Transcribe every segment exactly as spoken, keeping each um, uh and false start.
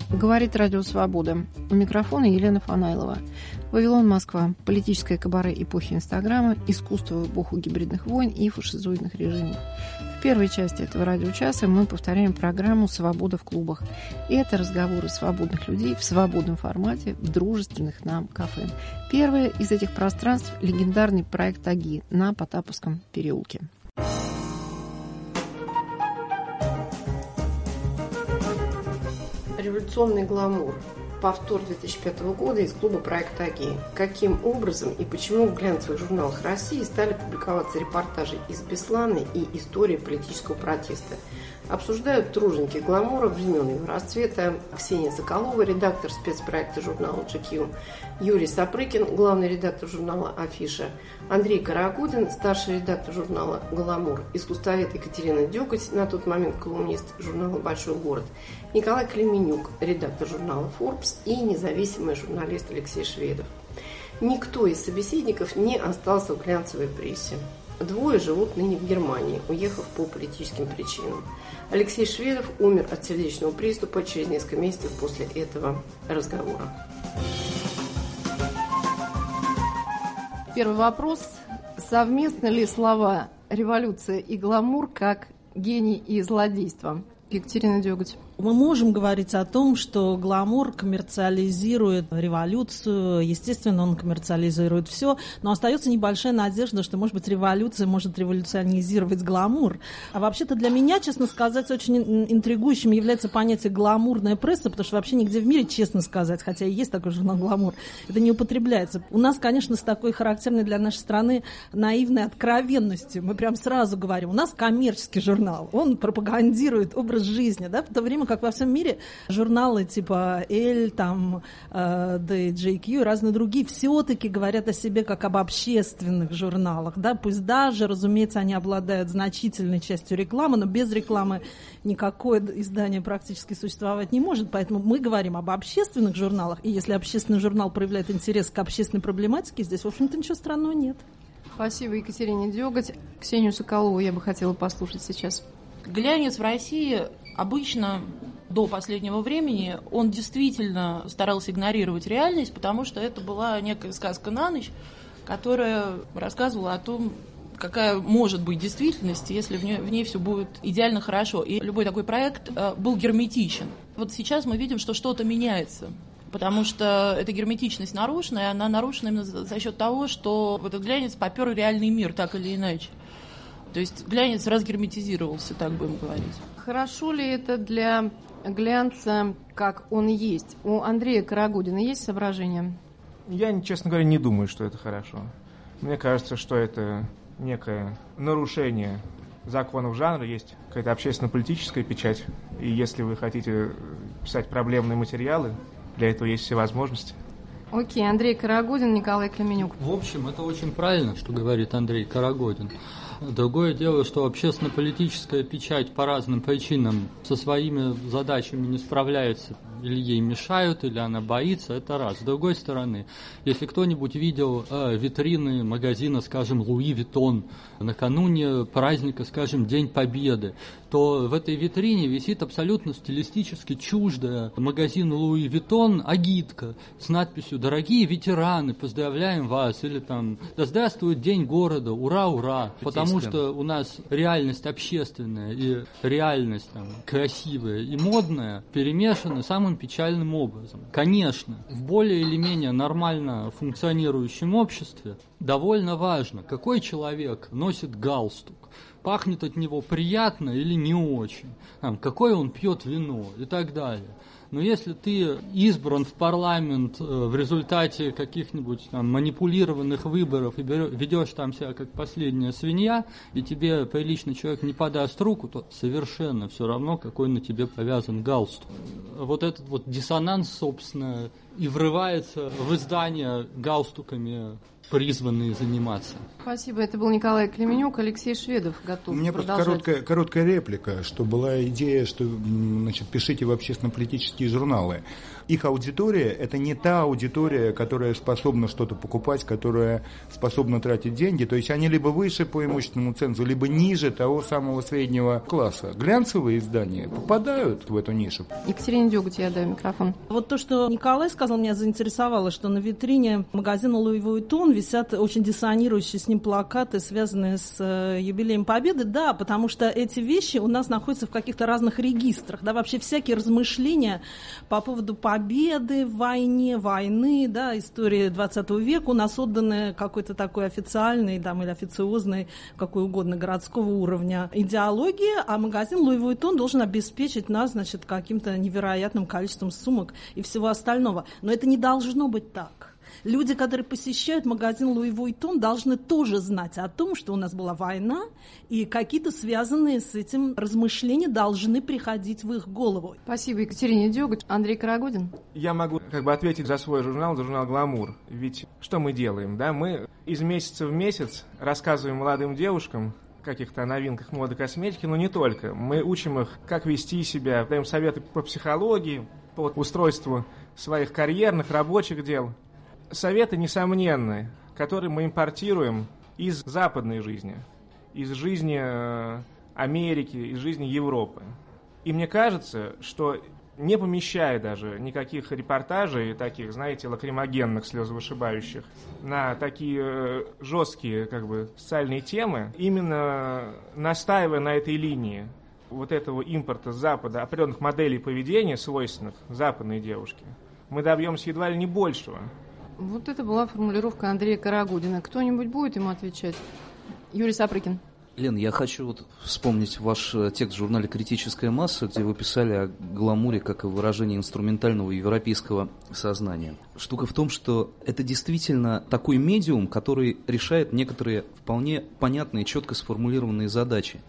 Говорит Радио Свобода. У микрофона Елена Фанайлова. Вавилон, Москва. Политическое кабаре эпохи Инстаграма, искусство в эпоху гибридных войн и фашизоидных режимов. В первой части этого радиочаса мы повторяем программу «Свобода в клубах». И это разговоры свободных людей в свободном формате, в дружественных нам кафе. Первое из этих пространств – легендарный проект «Аги» на Потаповском переулке. Революционный гламур. Повтор две тысячи пятого года из клуба проекта «Аги». Каким образом и почему в глянцевых журналах России стали публиковаться репортажи из Беслана и истории политического протеста? Обсуждают труженики гламура времен его расцвета Ксения Соколова, редактор спецпроекта журнала джи кью, Юрий Сапрыкин, главный редактор журнала «Афиша», Андрей Карагудин, старший редактор журнала «Гламур», искусствовед Екатерина Дёготь, на тот момент колумнист журнала «Большой город», Николай Клименюк, редактор журнала «Forbes» и независимый журналист Алексей Шведов. Никто из собеседников не остался в глянцевой прессе. Двое живут ныне в Германии, уехав по политическим причинам. Алексей Шведов умер от сердечного приступа через несколько месяцев после этого разговора. Первый вопрос. Совместны ли слова «революция» и «гламур» как «гений» и «злодейство»? Екатерина Дёготь. Мы можем говорить о том, что гламур коммерциализирует революцию, естественно, он коммерциализирует все, но остается небольшая надежда, что, может быть, революция может революционизировать гламур. А вообще-то для меня, честно сказать, очень интригующим является понятие «гламурная пресса», потому что вообще нигде в мире, честно сказать, хотя и есть такой журнал «Гламур», это не употребляется. У нас, конечно, с такой характерной для нашей страны наивной откровенностью, мы прям сразу говорим, у нас коммерческий журнал, он пропагандирует образ жизни, да, в то время как во всем мире журналы типа Elle, там, э, джей кью и разные другие все-таки говорят о себе как об общественных журналах, да, пусть даже, разумеется, они обладают значительной частью рекламы, но без рекламы никакое издание практически существовать не может, поэтому мы говорим об общественных журналах, и если общественный журнал проявляет интерес к общественной проблематике, здесь, в общем-то, ничего странного нет. Спасибо, Екатерине Дёготь. Ксению Соколову я бы хотела послушать сейчас. Глянец в России обычно до последнего времени он действительно старался игнорировать реальность, потому что это была некая сказка на ночь, которая рассказывала о том, какая может быть действительность, если в ней, в ней все будет идеально хорошо. И любой такой проект э, был герметичен. Вот сейчас мы видим, что что-то меняется. Потому что эта герметичность нарушена, и она нарушена именно за, за счет того, что этот глянец попер реальный мир, так или иначе. То есть глянец разгерметизировался, так будем говорить. Хорошо ли это для глянца, как он есть? У Андрея Карагудина есть соображения? Я, честно говоря, не думаю, что это хорошо. Мне кажется, что это некое нарушение законов жанра, есть какая-то общественно-политическая печать. И если вы хотите писать проблемные материалы, для этого есть все возможности. Окей, Андрей Карагудин, Николай Клименюк. В общем, это очень правильно, что говорит Андрей Карагудин. Другое дело, что общественно-политическая печать по разным причинам со своими задачами не справляется, или ей мешают, или она боится, это раз. С другой стороны, если кто-нибудь видел э, витрины магазина, скажем, Луи Виттон накануне праздника, скажем, День Победы, то в этой витрине висит абсолютно стилистически чуждая магазину Луи Виттон агитка с надписью «Дорогие ветераны, поздравляем вас!» или там «Да здравствует День города! Ура, ура!» Потому что у нас реальность общественная и реальность там, красивая и модная перемешаны самым печальным образом. Конечно, в более или менее нормально функционирующем обществе довольно важно, какой человек носит галстук, пахнет от него приятно или не очень, там, какое он пьет вино и так далее. Но если ты избран в парламент в результате каких-нибудь там манипулированных выборов и ведешь там себя как последняя свинья, и тебе приличный человек не подаст руку, то совершенно все равно, какой на тебе повязан галстук. Вот этот вот диссонанс, собственно, и врывается в издание галстуками призванные заниматься. Спасибо. Это был Николай Клименюк. Алексей Шведов готов У меня просто продолжать. короткая, короткая реплика, что была идея, что значит, пишите в общественно-политические журналы. Их аудитория – это не та аудитория, которая способна что-то покупать, которая способна тратить деньги. То есть они либо выше по имущественному цензу, либо ниже того самого среднего класса. Глянцевые издания попадают в эту нишу. Екатерине Дёготь я даю микрофон. Вот то, что Николай сказал, меня заинтересовало, что на витрине магазина Луи Вуиттон висят очень диссонирующие с ним плакаты, связанные с э, юбилеем Победы. Да, потому что эти вещи у нас находятся в каких-то разных регистрах. Да, вообще всякие размышления по поводу победы в войне, войны, да, истории двадцатого века у нас отданы какой-то такой официальной там, или официозной, какой угодно, городского уровня идеологии, а магазин Луи Вуиттон должен обеспечить нас, значит, каким-то невероятным количеством сумок и всего остального. Но это не должно быть так. Люди, которые посещают магазин Луи Вуиттон, должны тоже знать о том, что у нас была война, и какие-то связанные с этим размышления должны приходить в их голову. Спасибо, Екатерине Дёготь. Андрей Карагодин. Я могу как бы ответить за свой журнал, за журнал «Гламур». Ведь что мы делаем? Да? Мы из месяца в месяц рассказываем молодым девушкам о каких-то новинках моды, косметики, но не только. Мы учим их, как вести себя, даем советы по психологии, по устройству своих карьерных, рабочих дел. Советы несомненные, которые мы импортируем из западной жизни, из жизни Америки, из жизни Европы. И мне кажется, что не помещая даже никаких репортажей, таких, знаете, лакримогенных, слезовышибающих, на такие жесткие как бы, социальные темы, именно настаивая на этой линии вот этого импорта с Запада определенных моделей поведения, свойственных западной девушке, мы добьемся едва ли не большего. Вот это была формулировка Андрея Карагодина. Кто-нибудь будет ему отвечать? Юрий Сапрыкин. Лен, я хочу вот вспомнить ваш текст в журнале «Критическая масса», где вы писали о гламуре как о выражении инструментального европейского сознания. Штука в том, что это действительно такой медиум, который решает некоторые вполне понятные, четко сформулированные задачи.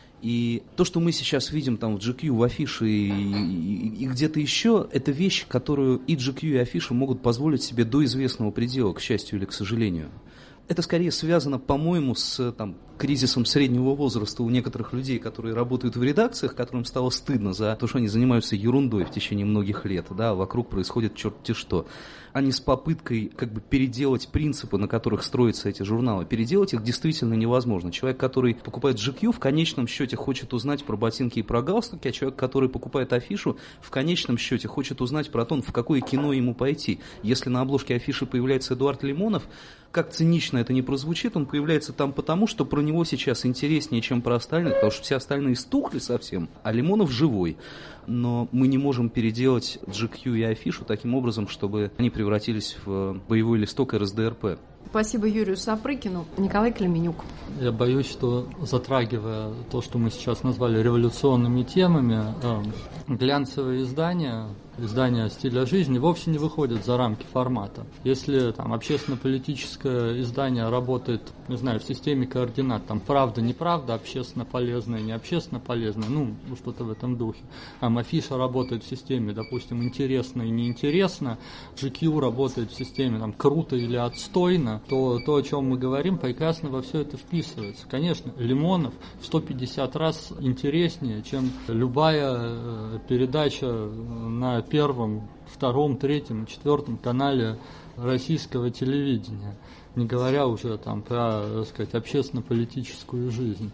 И то, что мы сейчас видим там в джи кью, в афише и, и, и где-то еще, это вещь, которую и джи кью, и афиша могут позволить себе до известного предела, к счастью или к сожалению. Это скорее связано, по-моему, с там, кризисом среднего возраста у некоторых людей, которые работают в редакциях, которым стало стыдно за то, что они занимаются ерундой в течение многих лет, да, вокруг происходит черт-те что. А не с попыткой как бы переделать принципы, на которых строятся эти журналы. Переделать их действительно невозможно. Человек, который покупает джи кью, в конечном счете хочет узнать про ботинки и про галстуки, а человек, который покупает афишу, в конечном счете хочет узнать про то, в какое кино ему пойти. Если на обложке афиши появляется Эдуард Лимонов, как цинично это не прозвучит, он появляется там потому, что про него сейчас интереснее, чем про остальных, потому что все остальные стухли совсем, а Лимонов живой. Но мы не можем переделать джи кью и афишу таким образом, чтобы они превратились в боевой листок эр эс дэ эр пэ. Спасибо Юрию Сапрыкину. Николай Клименюк. Я боюсь, что, затрагивая то, что мы сейчас назвали революционными темами, глянцевые издания, издания стиля жизни вовсе не выходят за рамки формата. Если там общественно-политическое издание работает, не знаю, в системе координат, там правда, неправда, общественно полезное, не общественно полезное, ну, что-то в этом духе. Там афиша работает в системе, допустим, интересно и неинтересно, джи кью работает в системе там круто или отстойно, то то, о чем мы говорим, прекрасно во все это вписывается. Конечно, Лимонов в сто пятьдесят раз интереснее, чем любая передача на первом, втором, третьем, четвертом канале российского телевидения, не говоря уже там про, так сказать, общественно-политическую жизнь.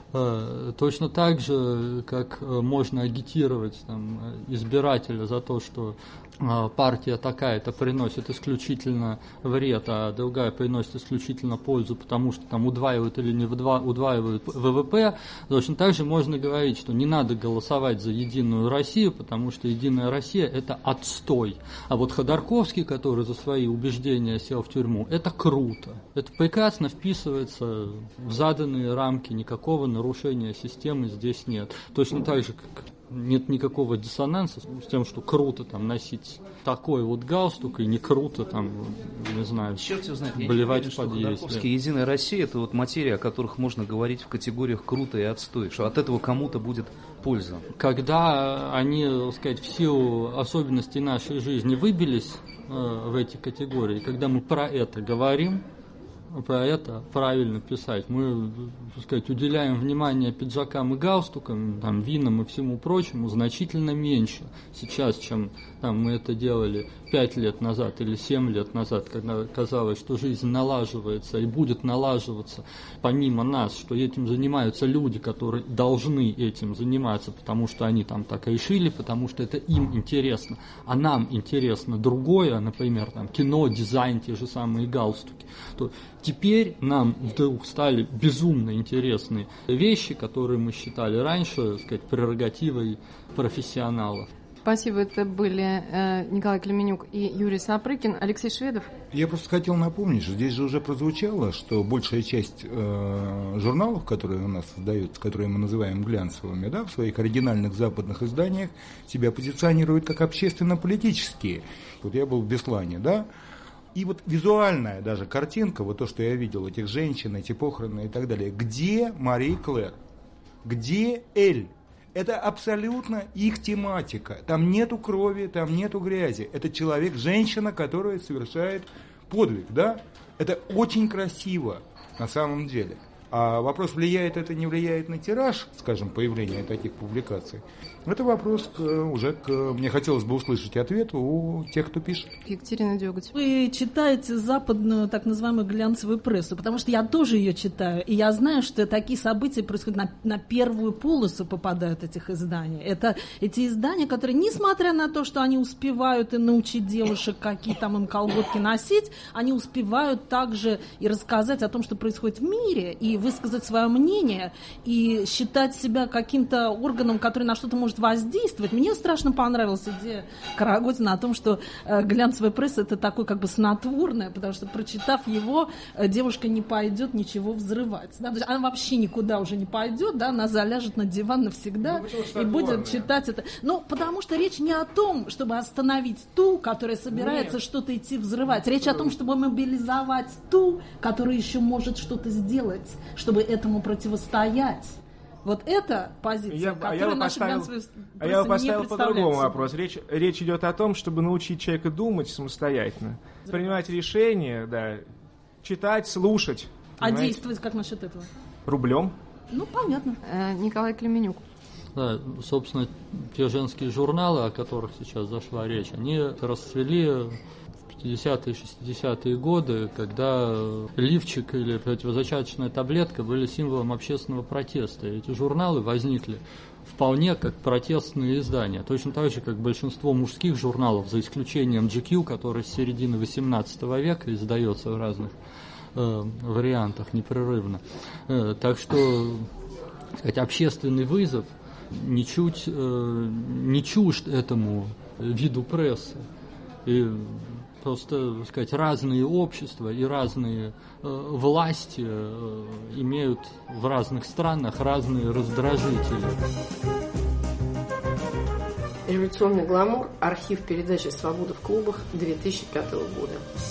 Точно так же, как можно агитировать там, избирателя за то, что партия такая-то приносит исключительно вред, а другая приносит исключительно пользу, потому что там удваивают или не удваивают вэ вэ пэ, точно так же можно говорить, что не надо голосовать за Единую Россию, потому что Единая Россия – это отстой. А вот Ходорковский, который за свои убеждения сел в тюрьму, это круто. Это прекрасно вписывается в заданные рамки, никакого нарушения системы здесь нет. Точно так же, как нет никакого диссонанса с тем, что круто там носить такой вот галстук, и не круто там, не знаю, блевать в подъезде. Ходорковский, Единая Россия – это вот материя, о которых можно говорить в категориях круто и отстой, что от этого кому-то будет польза. Когда они, так сказать, в силу особенностей нашей жизни выбились э, в эти категории, когда мы про это говорим, про это правильно писать. Мы, так сказать, уделяем внимание пиджакам и галстукам, там, винам и всему прочему значительно меньше сейчас, чем там, мы это делали пять лет назад или семь лет назад, когда казалось, что жизнь налаживается и будет налаживаться помимо нас, что этим занимаются люди, которые должны этим заниматься, потому что они там так решили, потому что это им интересно, а нам интересно другое, например, там, кино, дизайн, те же самые галстуки, то теперь нам вдруг стали безумно интересны вещи, которые мы считали раньше, так сказать, прерогативой профессионалов. Спасибо, это были э, Николай Клименюк и Юрий Сапрыкин. Алексей Шведов. Я просто хотел напомнить, что здесь же уже прозвучало, что большая часть э, журналов, которые у нас создаются, которые мы называем глянцевыми, да, в своих оригинальных западных изданиях, себя позиционируют как общественно-политические. Вот я был в Беслане, да, и вот визуальная даже картинка, вот то, что я видел, этих женщин, эти похороны и так далее, где Мари Клэр, где Эль? Это абсолютно их тематика. Там нету крови, там нету грязи. Это человек, женщина, которая совершает подвиг, да? Это очень красиво на самом деле. А вопрос, влияет это, не влияет на тираж, скажем, появления таких публикаций, это вопрос к, уже к... Мне хотелось бы услышать ответ у тех, кто пишет. Екатерина Дёготь. Вы читаете западную так называемую глянцевую прессу, потому что я тоже ее читаю, и я знаю, что такие события происходят на, на первую полосу попадают этих изданий. Это эти издания, которые, несмотря на то, что они успевают и научить девушек, какие там им колготки носить, они успевают также и рассказать о том, что происходит в мире, и высказать свое мнение, и считать себя каким-то органом, который на что-то может воздействовать. Мне страшно понравилась идея Карагодина о том, что э, глянцевая пресса — это такое как бы снотворное, потому что, прочитав его, э, девушка не пойдет ничего взрывать. Да? То есть она вообще никуда уже не пойдет, да? Она заляжет на диван навсегда ну, и будет читать это. Ну, потому что речь не о том, чтобы остановить ту, которая собирается Нет. что-то идти взрывать. Речь о том, чтобы мобилизовать ту, которая еще может что-то сделать, чтобы этому противостоять. Вот эта позиция, я, которую а наша глянцевая пресса А я бы поставил по-другому вопрос. Речь, речь идет о том, чтобы научить человека думать самостоятельно, Здравствуйте. принимать решения, да, читать, слушать. А понимаете? Действовать как насчет этого? Рублем. Ну, понятно. Э, Николай Клименюк. Да, собственно, те женские журналы, о которых сейчас зашла речь, они расцвели в пятидесятые и шестидесятые годы, когда лифчик или противозачаточная таблетка были символом общественного протеста. Эти журналы возникли вполне как протестные издания, точно так же, как большинство мужских журналов, за исключением джи кью, который с середины восемнадцатого века издается в разных э, вариантах непрерывно. Э, так что, так сказать, общественный вызов ничуть э, не чужд этому виду прессы. И просто, так сказать, разные общества и разные э, власти э, имеют в разных странах разные раздражители. Революционный гламур. Архив передачи «Свобода в клубах» две тысячи пятого года.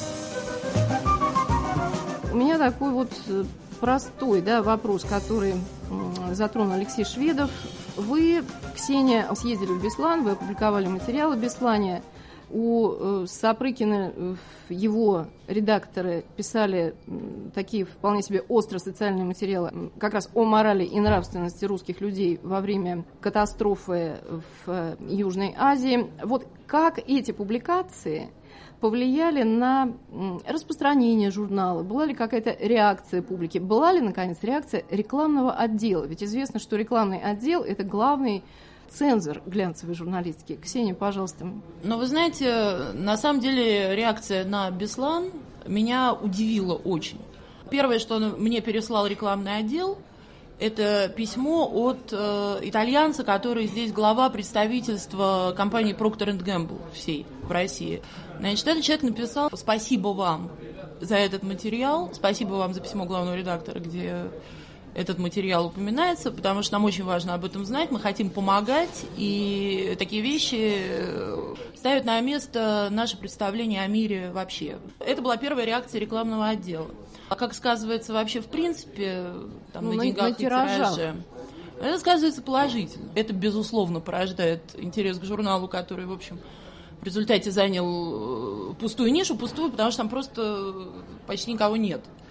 У меня такой вот простой, да, вопрос, который затронул Алексей Шведов. Вы, Ксения, съездили в Беслан, вы опубликовали материалы в Беслане. У Сапрыкина его редакторы писали такие вполне себе остро социальные материалы как раз о морали и нравственности русских людей во время катастрофы в Южной Азии. Вот как эти публикации повлияли на распространение журнала? Была ли какая-то реакция публики? Была ли, наконец, реакция рекламного отдела? Ведь известно, что рекламный отдел – это главный цензор глянцевой журналистики. Ксения, пожалуйста. Но вы знаете, на самом деле реакция на Беслан меня удивила очень. Первое, что мне переслал рекламный отдел, это письмо от э, итальянца, который здесь глава представительства компании Procter энд Gamble всей в России. Значит, этот человек написал: «Спасибо вам за этот материал, спасибо вам за письмо главного редактора, где этот материал упоминается, потому что нам очень важно об этом знать, мы хотим помогать, и такие вещи ставят на место наше представление о мире вообще». Это была первая реакция рекламного отдела. А как сказывается вообще в принципе там, ну, на деньгах на и тираже? Это сказывается положительно. Это, безусловно, порождает интерес к журналу, который, в общем, в результате занял пустую нишу, пустую, потому что там просто почти никого нет.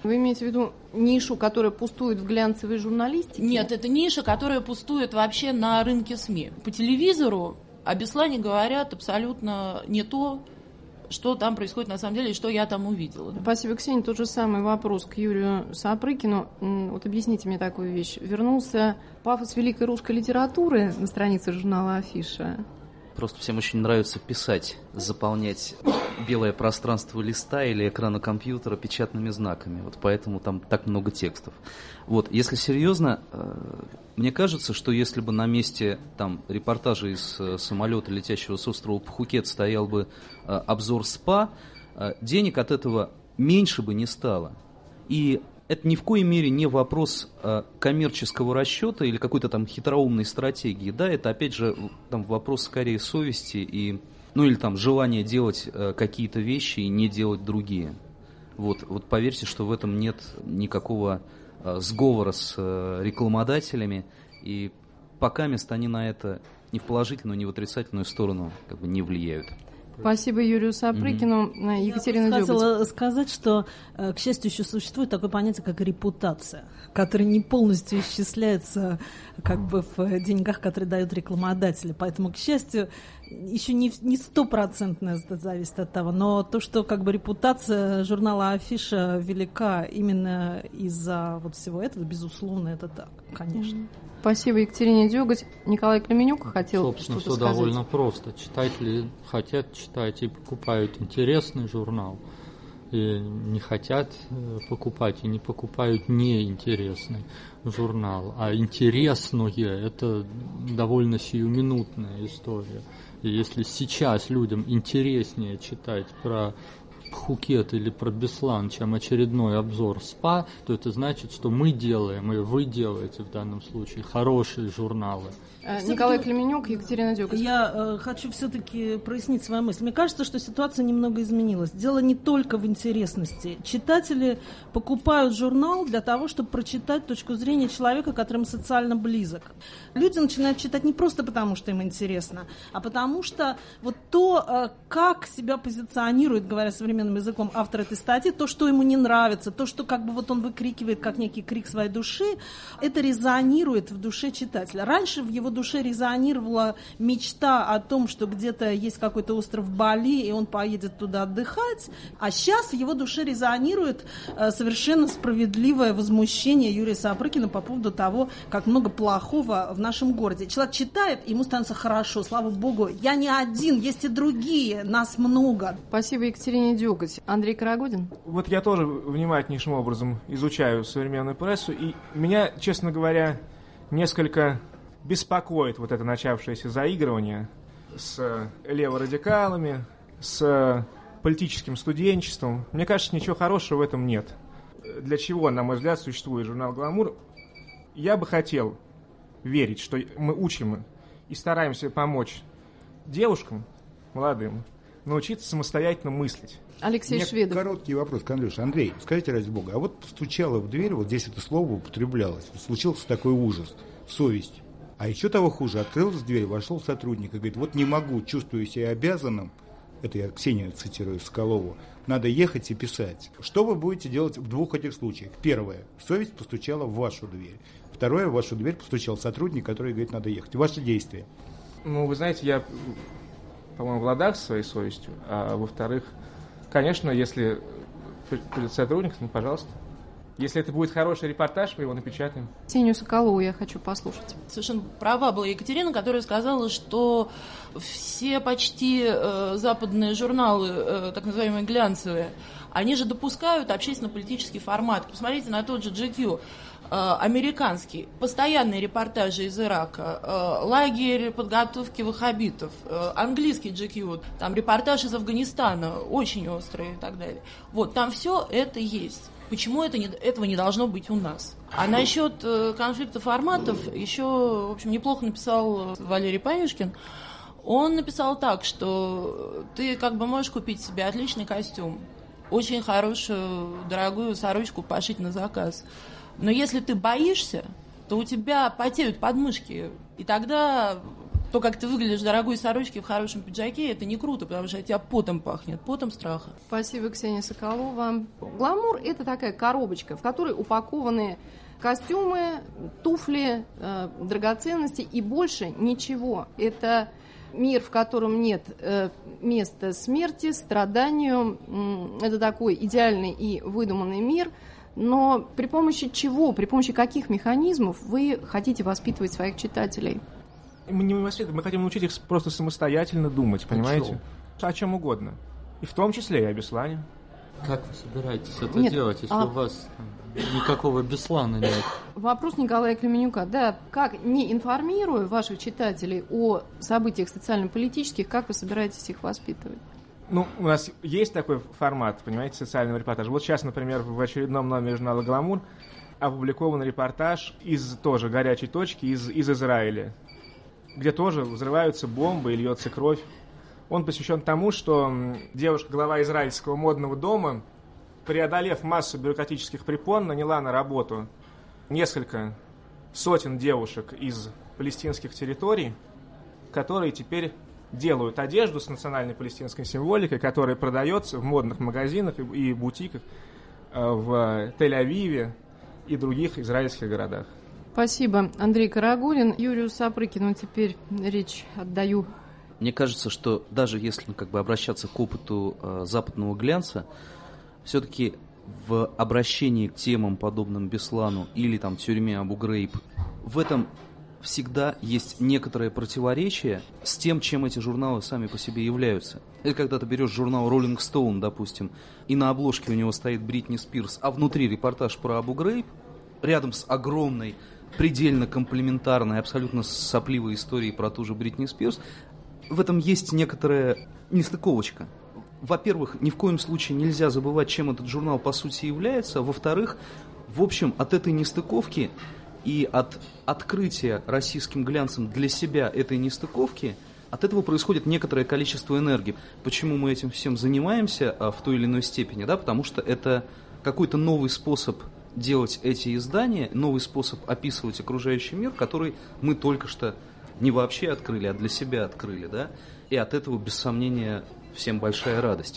Вы имеете в виду нишу, которая пустует в глянцевой журналистике? Нет, это ниша, которая пустует вообще на рынке СМИ. По телевизору о Беслане говорят абсолютно не то, что там происходит на самом деле и что я там увидела. Спасибо, Ксения. Тот же самый вопрос к Юрию Сапрыкину. Вот объясните мне такую вещь. Вернулся пафос великой русской литературы на странице журнала «Афиша»? Просто всем очень нравится писать, заполнять белое пространство листа или экрана компьютера печатными знаками. Вот поэтому там так много текстов. Вот, если серьезно, мне кажется, что если бы на месте там репортажа из самолета, летящего с острова Пхукет, стоял бы обзор СПА, денег от этого меньше бы не стало. И это ни в коей мере не вопрос а, коммерческого расчета или какой-то там хитроумной стратегии. Да, это опять же там вопрос скорее совести и, ну или там желания делать а, какие-то вещи и не делать другие. Вот, вот поверьте, что в этом нет никакого а, сговора с а, рекламодателями, и пока мест они на это ни в положительную, ни в отрицательную сторону как бы не влияют. Спасибо Юрию Сапрыкину. Mm-hmm. Екатерина Я Дёготь. хотела сказать, что, к счастью, еще существует такое понятие, как репутация, которое не полностью исчисляется как бы в деньгах, которые дают рекламодатели. Поэтому, к счастью, еще не стопроцентно это зависит от того. Но то, что как бы репутация журнала «Афиша» велика именно из-за вот всего этого, безусловно, это так, конечно. Mm-hmm. Спасибо, Екатерине Дёготь. Николай Клеменюк хотел Собственно, что-то все сказать. довольно просто. Читатели хотят читать и покупают интересный журнал, и не хотят покупать и не покупают неинтересный журнал. А интересное – это довольно сиюминутная история. И если сейчас людям интереснее читать про Пхукет или про Беслан, чем очередной обзор СПА, то это значит, что мы делаем, и вы делаете в данном случае хорошие журналы. Николай Клеменюк, Екатерина Дёготь. Я э, хочу все-таки прояснить свою мысль. Мне кажется, что ситуация немного изменилась. Дело не только в интересности. Читатели покупают журнал для того, чтобы прочитать точку зрения человека, который им социально близок. Люди начинают читать не просто потому, что им интересно, а потому что вот то, э, как себя позиционирует, говоря современным языком, автор этой статьи, то, что ему не нравится, то, что как бы вот он выкрикивает как некий крик своей души, это резонирует в душе читателя. Раньше в его душе резонировала мечта о том, что где-то есть какой-то остров Бали, и он поедет туда отдыхать, а сейчас в его душе резонирует э, совершенно справедливое возмущение Юрия Сапрыкина по поводу того, как много плохого в нашем городе. Человек читает, ему становится хорошо, слава богу, я не один, есть и другие, нас много. Спасибо, Екатерине Дёготь. Андрей Карагодин. Вот я тоже внимательнейшим образом изучаю современную прессу, и меня, честно говоря, несколько беспокоит вот это начавшееся заигрывание с леворадикалами, с политическим студенчеством. Мне кажется, ничего хорошего в этом нет. Для чего, на мой взгляд, существует журнал «Гламур»? Я бы хотел верить, что мы учим и стараемся помочь девушкам молодым научиться самостоятельно мыслить. Алексей Мне Шведов. Короткий вопрос к Андрюше. Андрей, скажите, ради бога, а вот стучало в дверь, вот здесь это слово употреблялось, случился такой ужас, совесть. А еще того хуже, открылась дверь, вошел сотрудник и говорит, вот не могу, чувствую себя обязанным, это я Ксению цитирую, Соколову, надо ехать и писать. Что вы будете делать в двух этих случаях? Первое, совесть постучала в вашу дверь. Второе, в вашу дверь постучал сотрудник, который говорит, надо ехать. Ваши действия. Ну, вы знаете, я, по-моему, в ладах со своей совестью, а во-вторых, конечно, если придет сотрудник, ну, пожалуйста. Если это будет хороший репортаж, мы его напечатаем. Ксению Соколову я хочу послушать. Совершенно права была Екатерина, которая сказала, что все почти э, западные журналы, э, так называемые глянцевые, они же допускают общественно-политический формат. Посмотрите на тот же джи кью. Американский, постоянные репортажи из Ирака, э, лагерь подготовки ваххабитов, э, английский джи кью, там репортаж из Афганистана, очень острый и так далее. Вот, там все это есть. Почему это не, этого не должно быть у нас? А насчет э, конфликта форматов еще, в общем, неплохо написал Валерий Панюшкин. Он написал так, что ты как бы можешь купить себе отличный костюм, очень хорошую, дорогую сорочку пошить на заказ. Но если ты боишься, то у тебя потеют подмышки, и тогда То, как ты выглядишь в дорогой сорочке, в хорошем пиджаке, это не круто, потому что от тебя потом пахнет, потом страха. Спасибо, Ксения Соколова. Гламур – это такая коробочка, в которой упакованы костюмы, туфли, э, драгоценности и больше ничего. Это мир, в котором нет э, места смерти, страданию. Это такой идеальный и выдуманный мир. Но при помощи чего, при помощи каких механизмов вы хотите воспитывать своих читателей? Мы не воспитываем, мы хотим научить их просто самостоятельно думать, понимаете? О чем угодно. И в том числе и о Беслане. Как вы собираетесь это Нет, делать, если а... у вас никакого Беслана нет? Вопрос Николая Клеменюка. Да, как, не информируя ваших читателей о событиях социально-политических, как вы собираетесь их воспитывать? Ну, у нас есть такой формат, понимаете, социального репортажа. Вот сейчас, например, в очередном номере журнала «Гламур» опубликован репортаж из тоже горячей точки, из, из Израиля, где тоже взрываются бомбы и льется кровь. Он посвящен тому, что девушка, глава израильского модного дома, преодолев массу бюрократических препон, наняла на работу несколько сотен девушек из палестинских территорий, которые теперь делают одежду с национальной палестинской символикой, которая продается в модных магазинах и бутиках в Тель-Авиве и других израильских городах. Спасибо, Андрей Карагулин. Юрию Сапрыкину теперь речь отдаю. Мне кажется, что даже если как бы обращаться к опыту э, западного глянца, все-таки в обращении к темам, подобным Беслану или там тюрьме Абу-Грейб, в этом всегда есть некоторое противоречие с тем, чем эти журналы сами по себе являются. Это когда ты берешь журнал Rolling Stone, допустим, и на обложке у него стоит Бритни Спирс, а внутри репортаж про Абу-Грейб, рядом с огромной, предельно комплементарной, абсолютно сопливой историей про ту же Бритни Спирс, в этом есть некоторая нестыковочка. Во-первых, ни в коем случае нельзя забывать, чем этот журнал по сути является. Во-вторых, в общем, от этой нестыковки и от открытия российским глянцем для себя этой нестыковки, от этого происходит некоторое количество энергии. Почему мы этим всем занимаемся в той или иной степени? Да? Потому что это какой-то новый способ делать эти издания, новый способ описывать окружающий мир, который мы только что не вообще открыли, а для себя открыли, да? И от этого, без сомнения, всем большая радость.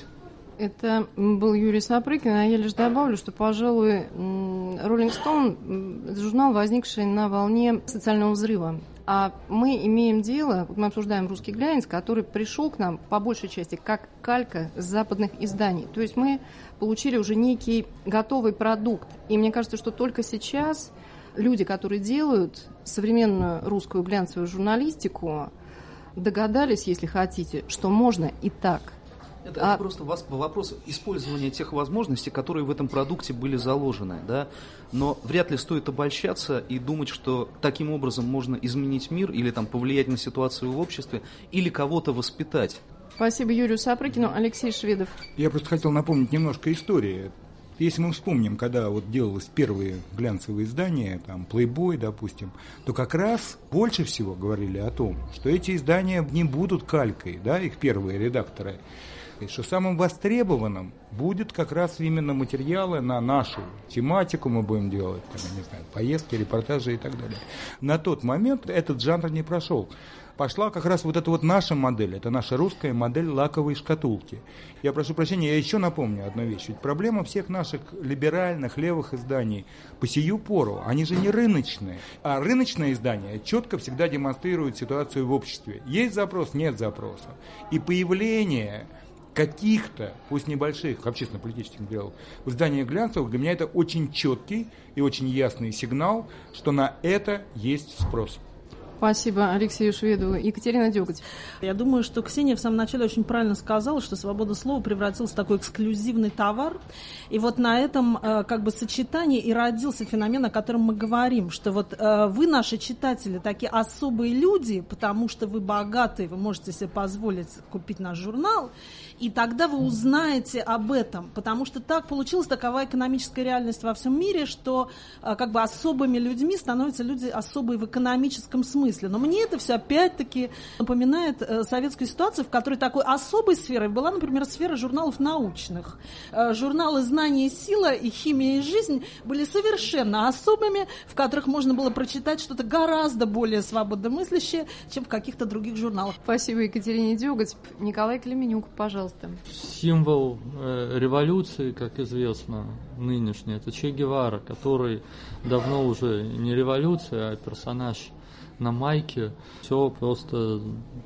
Это был Юрий Сапрыкин, а я лишь добавлю, что, пожалуй, Rolling Stone – это журнал, возникший на волне социального взрыва. А мы имеем дело, мы обсуждаем «Русский глянец», который пришел к нам, по большей части, как калька с западных изданий. То есть мы получили уже некий готовый продукт. И мне кажется, что только сейчас люди, которые делают современную русскую глянцевую журналистику, догадались, если хотите, что можно и так. Это, а... это просто вопрос использования тех возможностей, которые в этом продукте были заложены, да? Но вряд ли стоит обольщаться и думать, что таким образом можно изменить мир или там, повлиять на ситуацию в обществе, или кого-то воспитать. Спасибо Юрию Сапрыкину. Алексей Шведов. Я просто хотел напомнить немножко истории. Если мы вспомним, когда вот делалось первые глянцевые издания, там, Playboy, допустим, то как раз больше всего говорили о том, что эти издания не будут калькой, да, их первые редакторы, и что самым востребованным будет как раз именно материалы на нашу тематику мы будем делать, там, я не знаю, поездки, репортажи и так далее. На тот момент этот жанр не прошел. Пошла как раз вот эта вот наша модель, это наша русская модель лаковой шкатулки. Я прошу прощения, я еще напомню одну вещь. Ведь проблема всех наших либеральных, левых изданий по сию пору, они же не рыночные. А рыночные издания четко всегда демонстрируют ситуацию в обществе. Есть запрос, нет запроса. И появление каких-то, пусть небольших, общественно-политических дел в изданиях глянцевых, для меня это очень четкий и очень ясный сигнал, что на это есть спрос. Спасибо Алексею Шведову. Екатерина Дёготь. Я думаю, что Ксения в самом начале очень правильно сказала, что свобода слова превратилась в такой эксклюзивный товар. И вот на этом как бы сочетании и родился феномен, о котором мы говорим, что вот вы, наши читатели, такие особые люди, потому что вы богатые, вы можете себе позволить купить наш журнал, и тогда вы узнаете об этом, потому что так получилась такова экономическая реальность во всем мире, что как бы особыми людьми становятся люди особые в экономическом смысле. смысле. Но мне это все опять-таки напоминает э, советскую ситуацию, в которой такой особой сферой была, например, сфера журналов научных. Э, журналы «Знание и сила» и «Химия и жизнь» были совершенно особыми, в которых можно было прочитать что-то гораздо более свободомыслящее, чем в каких-то других журналах. Спасибо, Екатерине Дёготь. Николай Клименюк, пожалуйста. Символ э, революции, как известно, нынешний, это Че Гевара, который давно уже не революция, а персонаж на майке. Все просто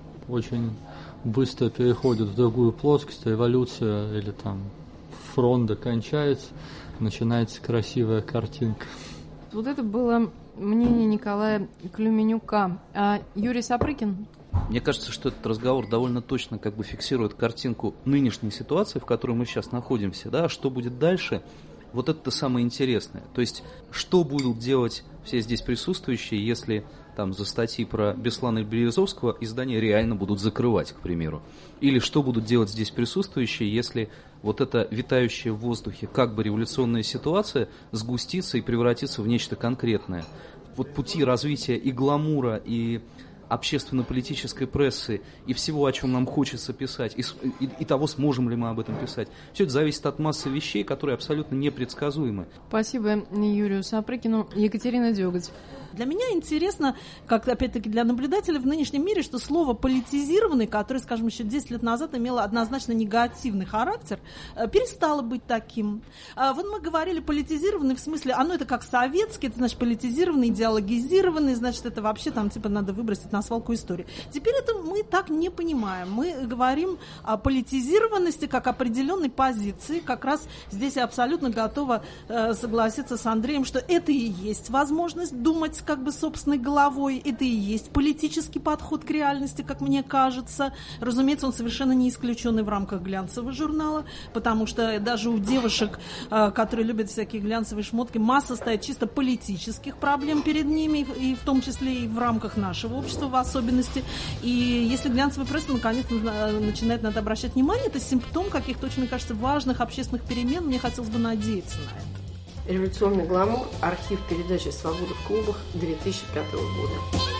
очень быстро переходит в другую плоскость. Революция или там фронт кончается, начинается красивая картинка. Вот это было мнение Николая Клименюка. А Юрий Сапрыкин? Мне кажется, что этот разговор довольно точно как бы фиксирует картинку нынешней ситуации, в которой мы сейчас находимся, да, что будет дальше, вот это самое интересное. То есть, что будут делать все здесь присутствующие, если там за статьи про Беслана и Березовского издания реально будут закрывать, к примеру. Или что будут делать здесь присутствующие, если вот эта витающая в воздухе как бы революционная ситуация сгустится и превратится в нечто конкретное. Вот пути развития и гламура, и общественно-политической прессы, и всего, о чем нам хочется писать, и, и, и того, сможем ли мы об этом писать. Все это зависит от массы вещей, которые абсолютно непредсказуемы. Спасибо Юрию Сапрыкину. Екатерина Дёготь. Для меня интересно, как опять-таки для наблюдателя в нынешнем мире, что слово «политизированный», которое, скажем, еще десять лет назад имело однозначно негативный характер, перестало быть таким. Вот мы говорили «политизированный» в смысле, оно это как советский, это значит политизированный, идеологизированный, значит, это вообще там типа надо выбросить на свалку истории. Теперь это мы так не понимаем. Мы говорим о политизированности как определенной позиции. Как раз здесь я абсолютно готова согласиться с Андреем, что это и есть возможность думать как бы собственной головой, это и есть политический подход к реальности, как мне кажется. Разумеется, он совершенно не исключенный в рамках глянцевого журнала, потому что даже у девушек, которые любят всякие глянцевые шмотки, масса стоит чисто политических проблем перед ними, и в том числе и в рамках нашего общества в особенности. И если глянцевая пресса наконец начинает на это обращать внимание, это симптом каких-то очень, мне кажется, важных общественных перемен. Мне хотелось бы надеяться на это. Революционный гламур. Архив передачи «Свобода в клубах» две тысячи пятого года.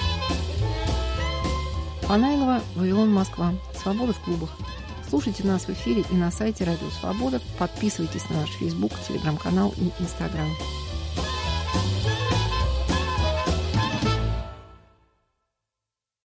Панайлова, Вавилон, Москва. «Свобода в клубах». Слушайте нас в эфире и на сайте Радио Свобода. Подписывайтесь на наш Фейсбук, Телеграм-канал и Инстаграм.